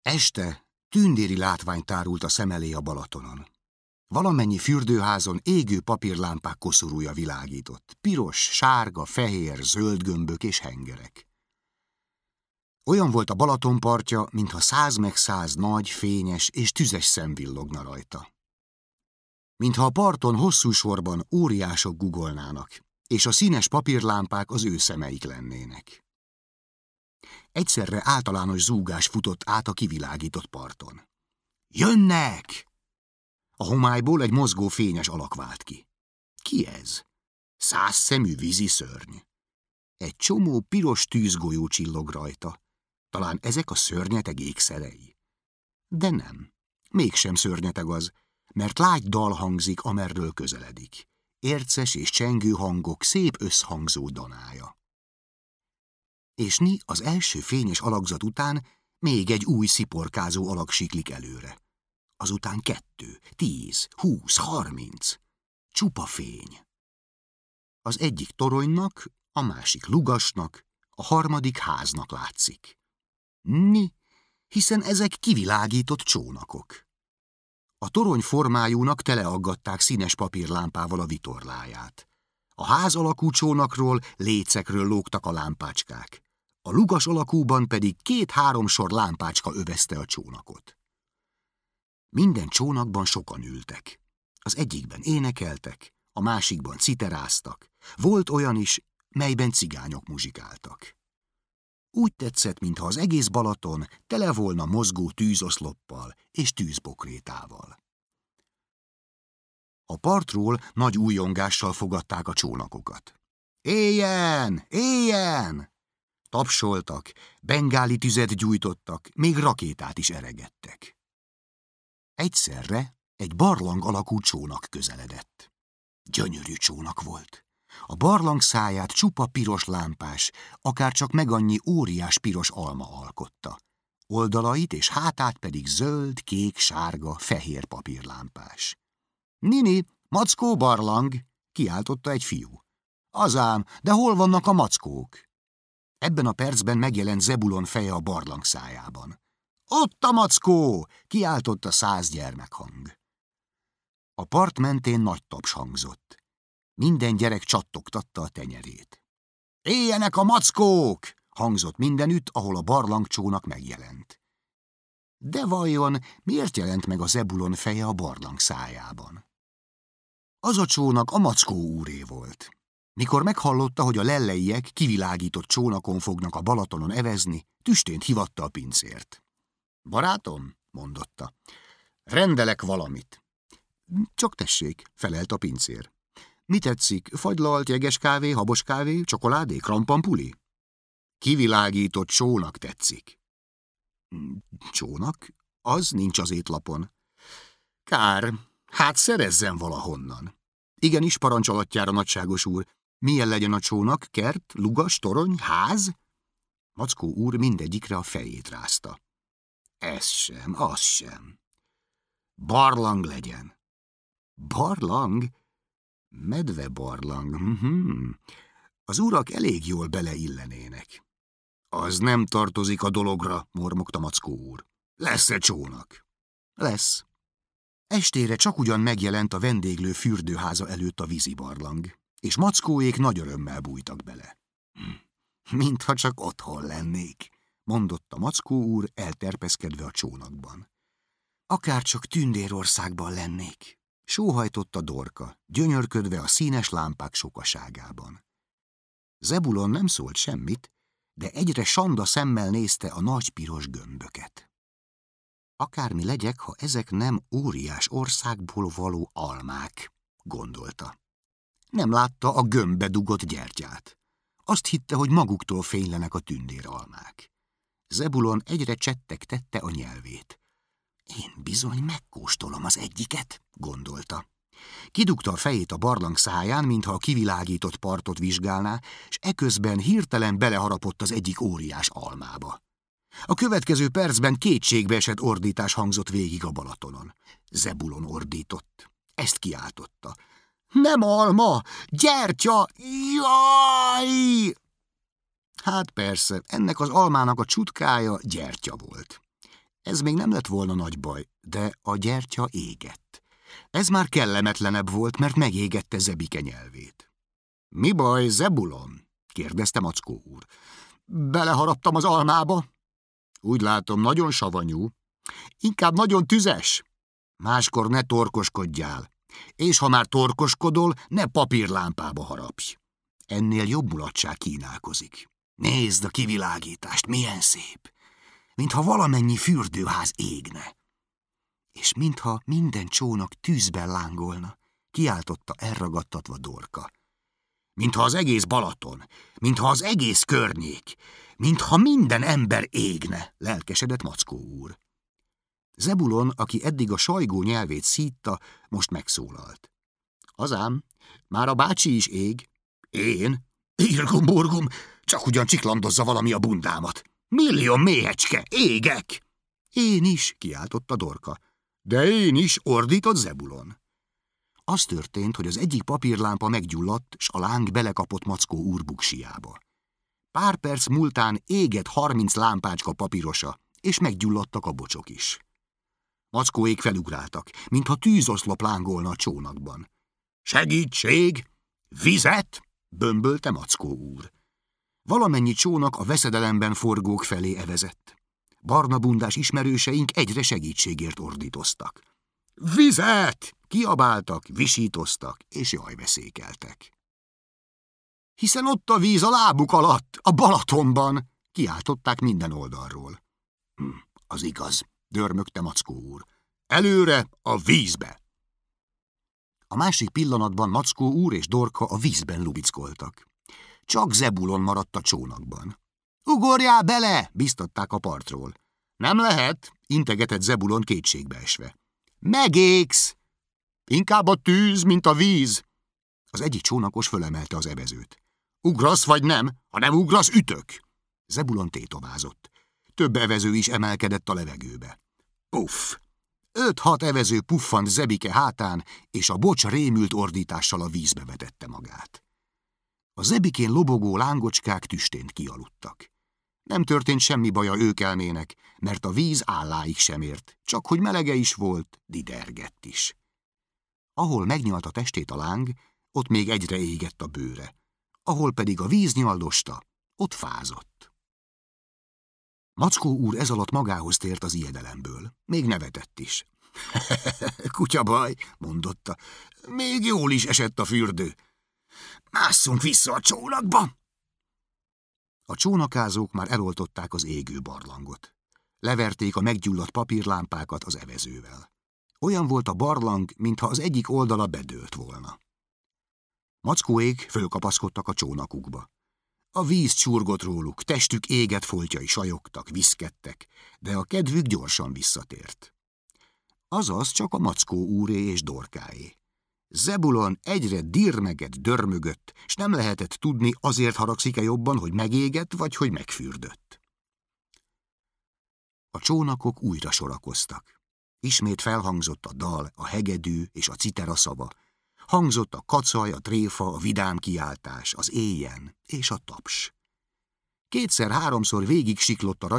Este tündéri látvány tárult a szem elé a Balatonon. Valamennyi fürdőházon égő papírlámpák koszorúja világított. Piros, sárga, fehér, zöld gömbök és hengerek. Olyan volt a Balaton partja, mintha 100 meg 100 nagy, fényes és tüzes szem villogna rajta. Mintha a parton hosszú sorban óriások guggolnának, és a színes papírlámpák az ő szemeik lennének. Egyszerre általános zúgás futott át a kivilágított parton. Jönnek! A homályból egy mozgó fényes alak vált ki. Ki ez? 100 szemű vízi szörny. Egy csomó piros tűzgolyó csillog rajta. Talán ezek a szörnyeteg ékszerei. De nem, mégsem szörnyeteg az, mert lágy dal hangzik, amerről közeledik. Érces és csengő hangok szép összhangzó danája. És az első fényes alakzat után még egy új sziporkázó alak siklik előre. Azután 2, 10, 20, 30. Csupa fény. Az egyik toronynak, a másik lugasnak, a harmadik háznak látszik. Hiszen ezek kivilágított csónakok. A torony formájúnak teleaggatták színes papírlámpával a vitorláját. A ház alakú csónakról, lécekről lógtak a lámpácskák. A lugas alakúban pedig 2-3 sor lámpácska övezte a csónakot. Minden csónakban sokan ültek. Az egyikben énekeltek, a másikban citeráztak. Volt olyan is, melyben cigányok muzsikáltak. Úgy tetszett, mintha az egész Balaton tele volna mozgó tűzoszloppal és tűzbokrétával. A partról nagy újongással fogadták a csónakokat. Éljen! Éljen! Tapsoltak, bengáli tüzet gyújtottak, még rakétát is eregettek. Egyszerre egy barlang alakú csónak közeledett. Gyönyörű csónak volt. A barlang száját csupa piros lámpás, akárcsak megannyi óriás piros alma alkotta. Oldalait és hátát pedig zöld, kék, sárga, fehér papírlámpás. Nini, mackó barlang, kiáltotta egy fiú. Azám, de hol vannak a mackók? Ebben a percben megjelent Zebulon feje a barlang szájában. Ott a mackó! Kiáltotta 100 gyermekhang. A part mentén nagy taps hangzott. Minden gyerek csattogtatta a tenyerét. Éljenek a mackók! Hangzott mindenütt, ahol a barlangcsónak megjelent. De vajon miért jelent meg a Zebulon feje a barlang szájában? Az a csónak a mackó úré volt. Mikor meghallotta, hogy a lelleiek kivilágított csónakon fognak a Balatonon evezni, tüstént hívatta a pincért. Barátom, mondotta, rendelek valamit. Csak tessék, felelt a pincér. Mi tetszik? Fagylalt, jeges kávé, habos kávé, csokoládé, krampampuli? Kivilágított csónak tetszik. Csónak? Az nincs az étlapon. Kár, hát szerezzen valahonnan. Igenis, parancsolatjára, nagyságos úr. Milyen legyen a csónak? Kert, lugas, torony, ház? Mackó úr mindegyikre a fejét rázta. Ez sem, az sem. Barlang legyen. Barlang? Medvebarlang. Az urak elég jól beleillenének. Az nem tartozik a dologra, mormogta Mackó úr. Lesz-e csónak? Lesz. Estére csak ugyan megjelent a vendéglő fürdőháza előtt a vízibarlang, és Mackóék nagy örömmel bújtak bele. Mintha csak otthon lennék, mondotta Mackó úr, elterpeszkedve a csónakban. Akárcsak Tündérországban lennék, sóhajtotta Dorka, gyönyörködve a színes lámpák sokaságában. Zebulon nem szólt semmit, de egyre sanda szemmel nézte a nagy piros gömböket. Akármi legyek, ha ezek nem óriás országból való almák, gondolta. Nem látta a gömbbe dugott gyertyát. Azt hitte, hogy maguktól fénylenek a tündéralmák. Zebulon egyre csettegtette a nyelvét. Én bizony megkóstolom az egyiket, gondolta. Kidugta a fejét a barlang száján, mintha a kivilágított partot vizsgálná, és eközben hirtelen beleharapott az egyik óriás almába. A következő percben kétségbeesett ordítás hangzott végig a Balatonon. Zebulon ordított. Ezt kiáltotta. Nem alma! Gyertya! Jaj! Hát persze, ennek az almának a csutkája gyertya volt. Ez még nem lett volna nagy baj, de a gyertya égett. Ez már kellemetlenebb volt, mert megégette Zebike nyelvét. Mi baj, Zebulon? kérdezte Mackó úr. Beleharaptam az almába. Úgy látom, nagyon savanyú. Inkább nagyon tüzes. Máskor ne torkoskodjál. És ha már torkoskodol, ne papírlámpába harapj. Ennél jobb mulatság kínálkozik. Nézd a kivilágítást, milyen szép! Mintha valamennyi fürdőház égne. És mintha minden csónak tűzben lángolna, kiáltotta elragadtatva Dorka. Mintha az egész Balaton, mintha az egész környék, mintha minden ember égne, lelkesedett Mackó úr. Zebulon, aki eddig a sajgó nyelvét szítta, most megszólalt. Azám, már a bácsi is ég. Én? Irgum-burgum, csak ugyan csiklandozza valami a bundámat. Millió méhecske, égek! Én is, kiáltotta Dorka. De én is, ordított Zebulon. Az történt, hogy az egyik papírlámpa meggyulladt, s a láng belekapott Mackó úr buksiába. Pár perc múltán égett 30 lámpácska papírosa, és meggyulladtak a bocsok is. Mackóék felugráltak, mintha tűzoszlop lángolna a csónakban. Segítség! Vizet! Bömbölte Mackó úr. Valamennyi csónak a veszedelemben forgók felé evezett. Barnabundás ismerőseink egyre segítségért ordítoztak. Vizet! Kiabáltak, visítoztak és jajveszékeltek. Hiszen ott a víz a lábuk alatt, a Balatonban, kiáltották minden oldalról. Az igaz, dörmögte Mackó úr. Előre a vízbe! A másik pillanatban Mackó úr és Dorka a vízben lubickoltak. Csak Zebulon maradt a csónakban. Ugorjál bele, biztatták a partról. Nem lehet, integetett Zebulon kétségbeesve. Megégsz! Inkább a tűz, mint a víz. Az egyik csónakos fölemelte az evezőt. Ugrasz vagy nem? Ha nem ugrasz, ütök! Zebulon tétovázott. Több evező is emelkedett a levegőbe. Puff! 5-6 evező puffant Zebike hátán, és a bocs rémült ordítással a vízbe vetette magát. A Zebikén lobogó lángocskák tüstént kialudtak. Nem történt semmi baja őkelmének, mert a víz álláig sem ért, csak hogy melege is volt, didergett is. Ahol megnyalt a testét a láng, ott még egyre égett a bőre. Ahol pedig a víz nyaldosta, ott fázott. Mackó úr ezalatt magához tért az ijedelemből. Még nevetett is. Kutyabaj, mondotta, még jól is esett a fürdő. Másszunk vissza a csónakba! A csónakázók már eloltották az égő barlangot. Leverték a meggyulladt papírlámpákat az evezővel. Olyan volt a barlang, mintha az egyik oldala bedőlt volna. Mackóék fölkapaszkodtak a csónakukba. A víz csurgott róluk, testük égett foltjai sajogtak, viszkedtek, de a kedvük gyorsan visszatért. Azaz csak a Mackó úré és Dorkáé. Zebulon egyre dirmegett, dörmögött, s nem lehetett tudni, azért haragszik-e jobban, hogy megégett, vagy hogy megfürdött. A csónakok újra sorakoztak. Ismét felhangzott a dal, a hegedű és a citera szava. Hangzott a kacaj, a tréfa, a vidám kiáltás, az éjjen és a taps. Kétszer-háromszor végig siklott a